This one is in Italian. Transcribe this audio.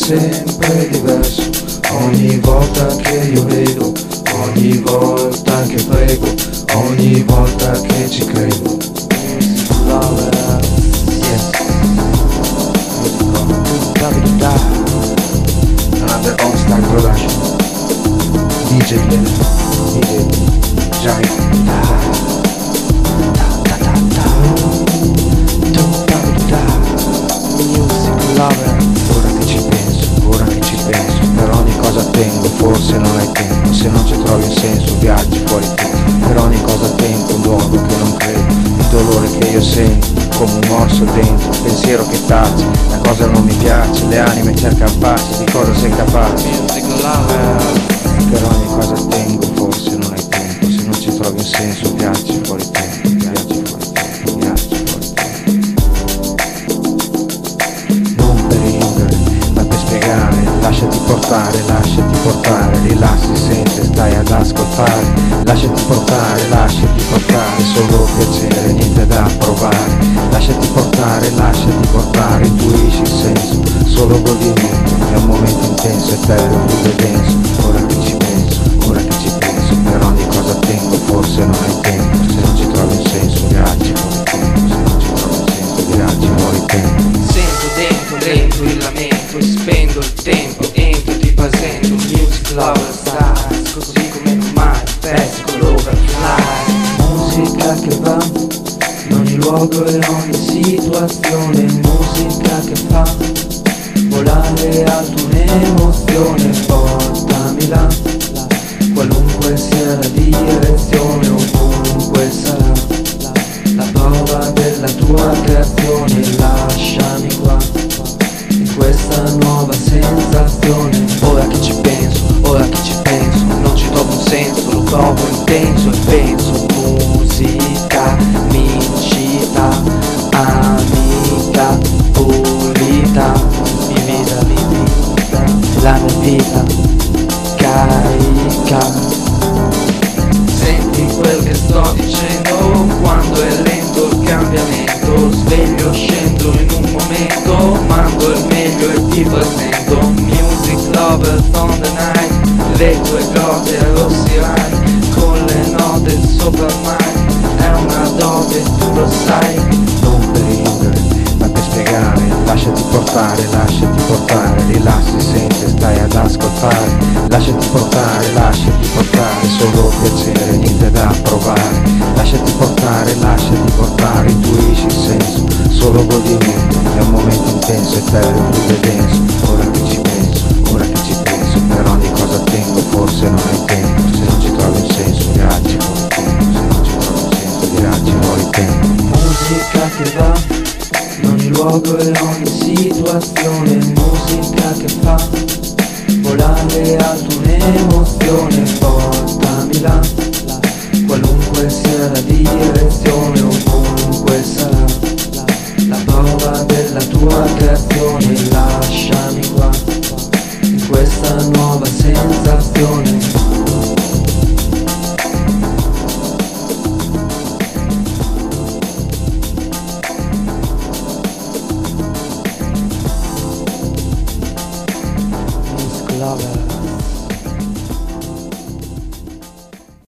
sempre diverso. Ogni volta che io vedo, ogni volta che prego, ogni volta che ci credo. Another all-star production. DJ Lennon, DJ Giant. Ora che ci penso, per ogni cosa tengo, forse non hai tempo. Se non ci trovi un senso, viaggi fuori te. Per ogni cosa tento un luogo che non credo. Il dolore che io sento, come un morso dentro. Il pensiero che taci, la cosa non mi piace. Le anime cercano pace, di cosa sei capace. Per ogni cosa tengo, forse non hai tempo. Se non ci trovi un senso, viaggi fuori te. Viaggi fuori te, viaggi fuori te. Non per ridere, ma per spiegare. Lasciati portare, rilassi, sente, stai ad ascoltare. Lasciati portare, solo piacere, niente da provare. Lasciati portare, intuisci il senso, solo godimento. È un momento intenso, eterno, vivo e denso. Ora che ci penso, per ogni cosa tengo, forse non hai tempo. Se non ci trovi un senso, viaggi fuori tempo. Se non ci trovi un senso, viaggi fuori tempo. Sento dentro il lamento, spendo il tempo, entro ti presento Music Lover Stars, così come normale, pezzi con l'overfly. Musica che va in ogni luogo e in ogni situazione. Musica che fa volare alto un'emozione. Portami là, qualunque sia la direzione, ovunque sarà la prova della tua creazione. Lasciami qua, in questa nuova sensazione. Ora che ci penso, non ci trovo un senso, lo provo intenso e penso. Musica mi incita, amica, pulita, mi vita, la mia vita carica. Senti quel che sto dicendo, quando è lento il cambiamento. Sveglio, scendo in un momento, mando il meglio e ti presento Music Lover on the night. Le tue corde arrossirai con le note sopra il mare. È una dote, tu lo sai. Non per ridere, ma per spiegare. Lasciati portare, rilassi, sente, stai ad ascoltare. Lasciati portare, solo piacere, niente da provare. Lasciati portare, intuisci il senso, solo godimento. È un momento intenso, eterno, vivo e denso. Ora che ci penso, per ogni cosa tengo, forse non hai tempo. Se non ci trovi un senso, viaggi fuori tempo. Se non ci trovi un senso, viaggi fuori tempo. Musica che va in ogni luogo e in ogni situazione. Musica che fa volare alto un'emozione. Portami là,